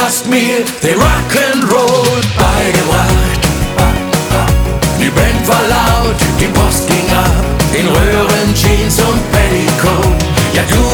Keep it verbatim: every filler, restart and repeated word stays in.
hast mir den Rock'n'Roll beigebracht. Die Band war laut, die Post ging ab, in Röhren, Jeans und Petticoat. Ja, du